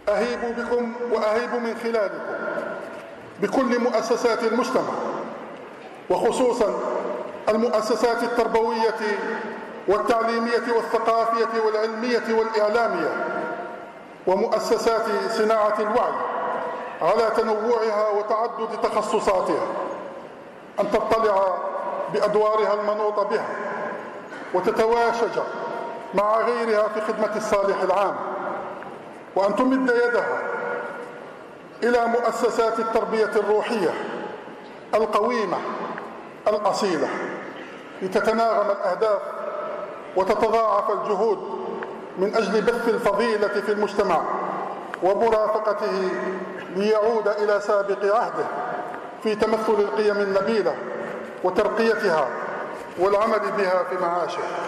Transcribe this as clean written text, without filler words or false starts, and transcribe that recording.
أهيب بكم وأهيب من خلالكم بكل مؤسسات المجتمع، وخصوصا المؤسسات التربوية والتعليمية والثقافية والعلمية والإعلامية ومؤسسات صناعة الوعي على تنوعها وتعدد تخصصاتها، أن تطلع بأدوارها المنوط بها وتتواشج مع غيرها في خدمة الصالح العام، وأن تمد يدها إلى مؤسسات التربية الروحية القويمة الأصيلة لتتناغم الأهداف وتتضاعف الجهود من أجل بث الفضيلة في المجتمع ومرافقته ليعود إلى سابق عهده في تمثل القيم النبيلة وترقيتها والعمل بها في معاشه.